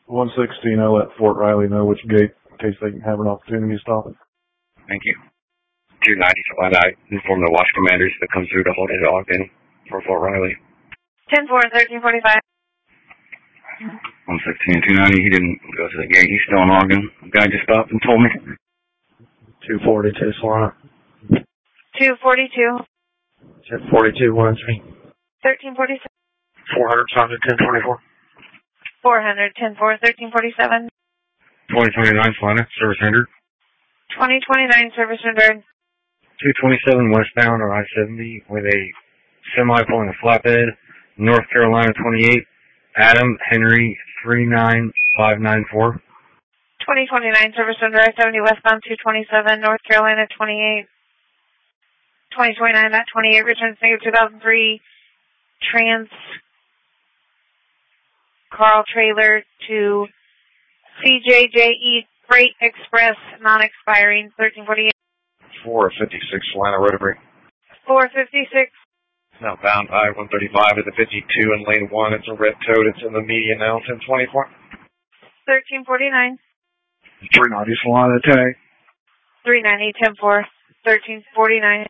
116, I'll let Fort Riley know which gate in case they can have an opportunity to stop it. Thank you. 290 flat out. Inform the watch commanders that come through to hold it locked in for Fort Riley. 10-4, 1345. 116 and 290, he didn't go to the gate. He's still in Ogden. The guy just stopped and told me. 242, Solana. 242. 1042, 113. 1347. 400, Solana, 1024. 400, 10-4, 1347. 2029 Solana, service rendered. 2029, service rendered. 227 westbound or I-70 with a semi pulling a flatbed. North Carolina 28. Adam Henry 39594. 2029, service rendered. I-70 westbound 227, North Carolina 28. 2029, that 28 returns negative 2003 trans Carl trailer to CJJE Freight Express, non-expiring, 1348. 456, Solana, rotary. 456. Now bound I-135 at the 52 in lane 1. It's a red toad. It's in the median now, 1024. 1349. 390, Solana, 10-8. 390, 10-4, 1349.